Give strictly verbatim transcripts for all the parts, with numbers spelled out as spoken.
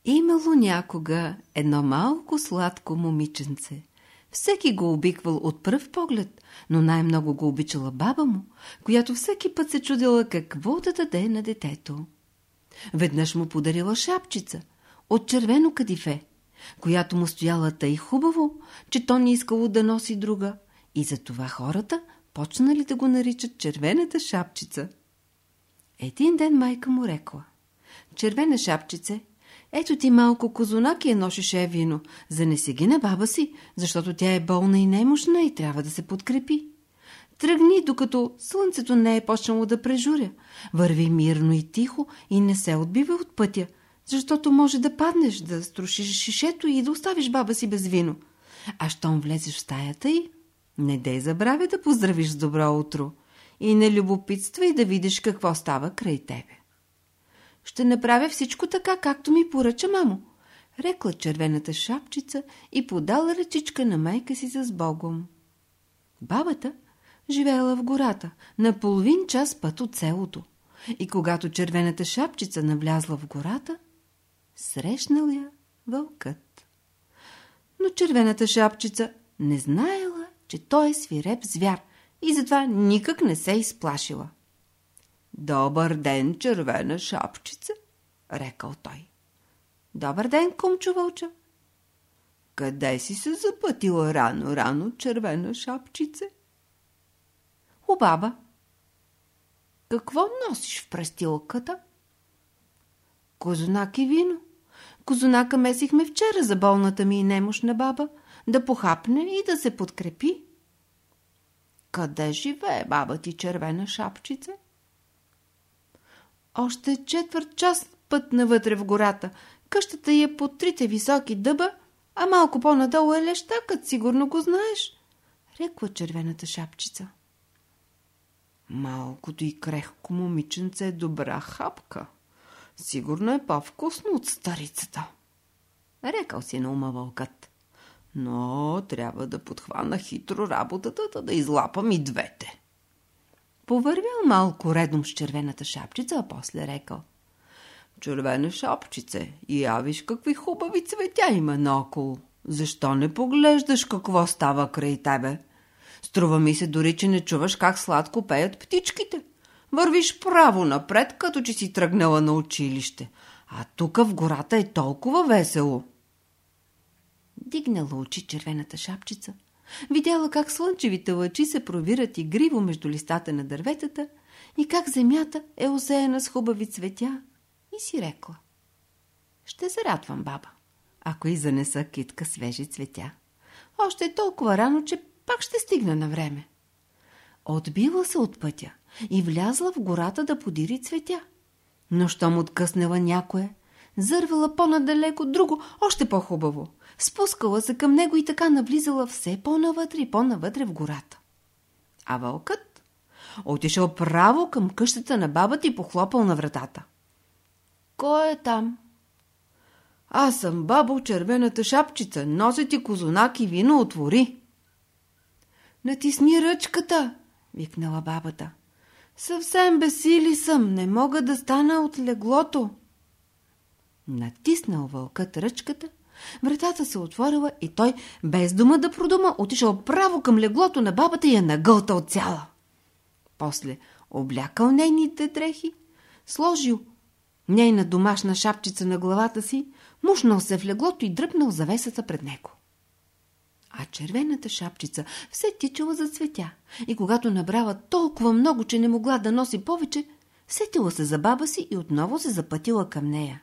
Имало някога едно малко сладко момиченце. Всеки го обиквал от пръв поглед, но най-много го обичала баба му, която всеки път се чудила какво да даде на детето. Веднъж му подарила шапчица от червено кадифе, която му стояла тъй хубаво, че то не искало да носи друга, и затова хората почнали да го наричат червената шапчица. Един ден майка му рекла: червена шапчице, ето ти малко козунак и едно шише вино, занеси ги на баба си, защото тя е болна и немощна и трябва да се подкрепи. Тръгни, докато слънцето не е почнало да прежуря. Върви мирно и тихо и не се отбивай от пътя, защото може да паднеш, да струшиш шишето и да оставиш баба си без вино. А щом влезеш в стаята й, не дей забравя да поздравиш с добро утро и не любопитствай да видиш какво става край тебе. Ще направя всичко така, както ми поръча мамо, рекла червената шапчица и подала ръчичка на майка си за сбогом. Бабата живеела в гората, на половин час път от селото, и когато червената шапчица навлязла в гората, срещнал я вълкът. Но червената шапчица не знаела, че той е свиреп звяр и затова никак не се изплашила. Добър ден, червена шапчица, рекал той. Добър ден, кумчо вълча. Къде си се запътила рано-рано, червена шапчице? У баба. Какво носиш в престилката? Козунак и вино. Козунака месихме вчера за болната ми и немощна баба, да похапне и да се подкрепи. Къде живее баба ти, червена шапчице? Още четвърт час път навътре в гората. Къщата й е под трите високи дъба, а малко по-надолу е лещакът, сигурно го знаеш, рекла червената шапчица. Малкото и крехко момиченце е добра хапка. Сигурно е по-вкусно от старицата, рекал си на ума вълкът. Но трябва да подхвана хитро работата, да, да излапам и двете. Повървял малко редом с червената шапчица, а после рекал: червена шапчице, я виж какви хубави цветя има наоколо. Защо не поглеждаш какво става край тебе? Струва ми се дори, че не чуваш как сладко пеят птичките. Вървиш право напред, като че си тръгнала на училище. А тук в гората е толкова весело. Дигнала очи червената шапчица. Видяла как слънчевите лъчи се провират игриво между листата на дърветата и как земята е осеяна с хубави цветя, и си рекла: ще се радвам, баба, ако и занеса китка свежи цветя. Още е толкова рано, че пак ще стигна на време. Отбила се от пътя и влязла в гората да подири цветя. Но щом откъснела някое, зървала по-надалеко друго, още по-хубаво. Спускала се към него и така навлизала все по-навътре и по-навътре в гората. А вълкът отишъл право към къщата на бабата и похлопал на вратата. Кой е там? Аз съм бабо, червената шапчица, нося ти козунак и вино, отвори. Натисни ръчката, викнала бабата. Съвсем без сили съм, не мога да стана от леглото. Натиснал вълкът ръчката, вратата се отворила и той, без дума да продума, отишъл право към леглото на бабата и я нагълтал цяла. После облякал нейните дрехи, сложил нейна домашна шапчица на главата си, мушнал се в леглото и дръпнал завесата пред него. А червената шапчица все тичала за цветя и когато набрала толкова много, че не могла да носи повече, сетила се за баба си и отново се запътила към нея.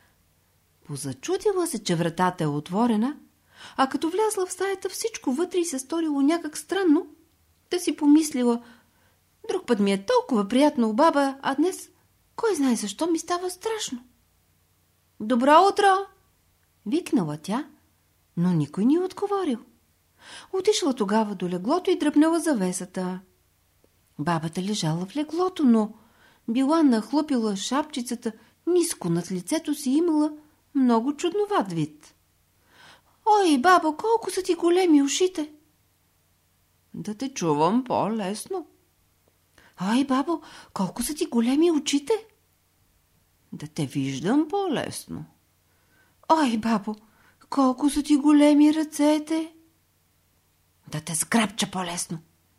Позачудила се, че вратата е отворена, а като влязла в стаята, всичко вътре и се сторило някак странно, да си помислила: друг път ми е толкова приятно у баба, а днес кой знае защо ми става страшно. Добро утро! Викнала тя, но никой не отговорил. Отишла тогава до леглото и дръпнала завесата. Бабата лежала в леглото, но била нахлупила шапчицата ниско над лицето си, имала много чудноват вид. Ой, бабо, колко са ти големи ушите! Да те чувам по-лесно. Ай, бабо, колко са ти големи очите! Да те виждам по-лесно. Ой, бабо, колко са ти големи ръцете! Да те сграбча по-лесно.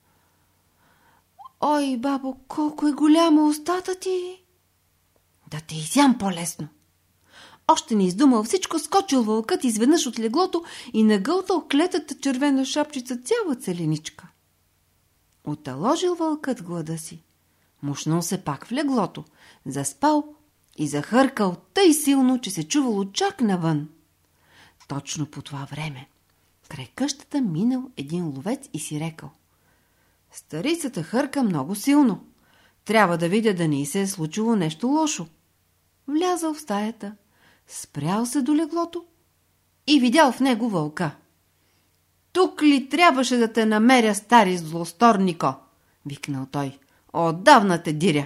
Ой, бабо, колко е голяма устата ти! Да те изям по-лесно. Още не издумал всичко, скочил вълкът изведнъж от леглото и нагълтал клетата червена шапчица цяла целеничка. Оталожил вълкът глада си. Мушнал се пак в леглото, заспал и захъркал тъй силно, че се чувало чак навън. Точно по това време край къщата минал един ловец и си рекал: старицата хърка много силно. Трябва да видя да не й се е случило нещо лошо. Влязал в стаята, спрял се до леглото и видял в него вълка. Тук ли трябваше да те намеря, стари злосторнико? Викнал той. Отдавна те диря.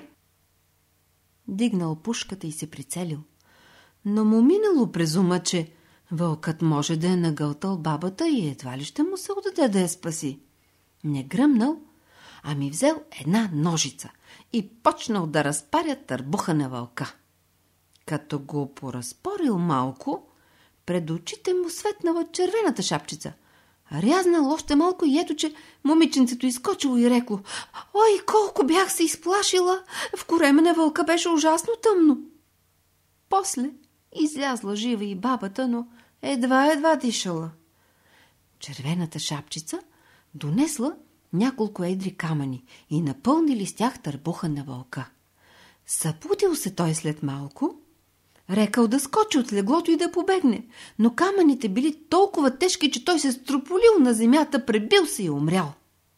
Дигнал пушката и се прицелил. Но му минало през ума, че вълкът може да е нагълтал бабата и едва ли ще му се отдаде да я спаси. Не гръмнал, ами взел една ножица и почнал да разпаря търбуха на вълка. Като го поразпорил малко, пред очите му светнала червената шапчица. Рязнал още малко и ето, че момиченцето изскочило и рекло: ой, колко бях се изплашила! В коремене вълка беше ужасно тъмно. После излязла жива и бабата, но едва-едва дишала. Червената шапчица донесла няколко едри камъни и напълнили с тях търбуха на вълка. Събудил се той след малко, рекал да скочи от леглото и да побегне, но камъните били толкова тежки, че той се строполил на земята, пребил се и умрял.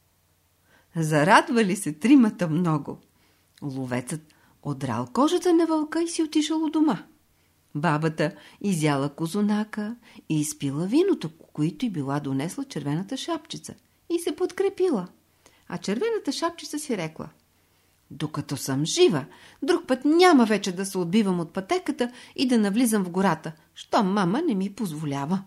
Зарадвали се тримата много. Ловецът одрал кожата на вълка и си отишъл у дома. Бабата изяла козунака и изпила виното, което й била донесла червената шапчица, и се подкрепила. А червената шапчица си рекла: докато съм жива, друг път няма вече да се отбивам от пътеката и да навлизам в гората, щом мама не ми позволява.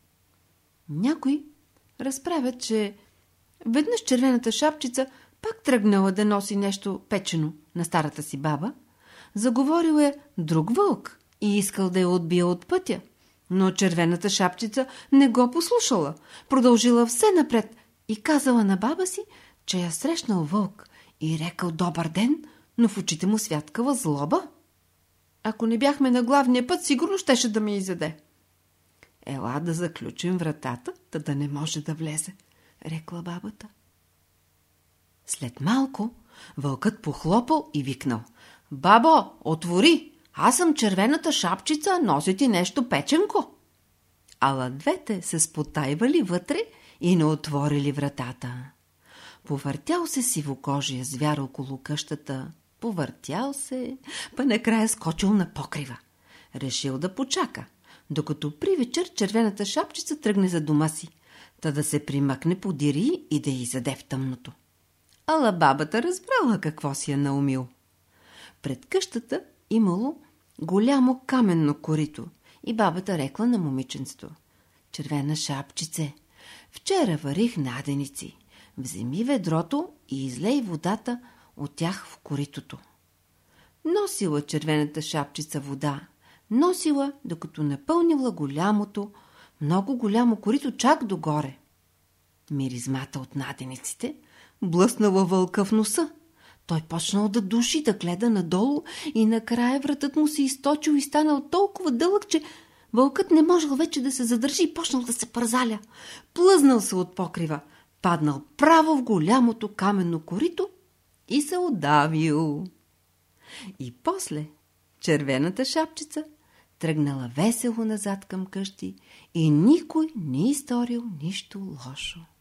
Някой разправят, че веднъж червената шапчица пак тръгнала да носи нещо печено на старата си баба, заговорил е друг вълк и искал да я отбие от пътя, но червената шапчица не го послушала, продължила все напред и казала на баба си, че я срещнал вълк и рекал добър ден, но в очите му святкала злоба. Ако не бяхме на главния път, сигурно щеше да ме изяде. Ела да заключим вратата, та да не може да влезе, рекла бабата. След малко вълкът похлопал и викнал: бабо, отвори! Аз съм червената шапчица, носи ти нещо печенко. Ала двете се спотайвали вътре и не отворили вратата. Повъртял се сивокожия звяр около къщата, повъртял се, па накрая скочил на покрива. Решил да почака, докато при вечер червената шапчица тръгне за дома си, та да се примъкне подири и да й заде в тъмното. Ала бабата разбрала какво си е наумил. Пред къщата имало голямо каменно корито и бабата рекла на момиченцето: червена шапчице, вчера варих наденици. Вземи ведрото и излей водата от тях в коритото. Носила червената шапчица вода, носила, докато напълнила голямото, много голямо корито чак догоре. Миризмата от надениците блъснала вълка в носа. Той почнал да души, да гледа надолу и накрая вратът му се източил и станал толкова дълъг, че вълкът не можел вече да се задържи и почнал да се пързаля. Плъзнал се от покрива, паднал право в голямото каменно корито и се удавил. И после червената шапчица тръгнала весело назад към къщи и никой не изторил нищо лошо.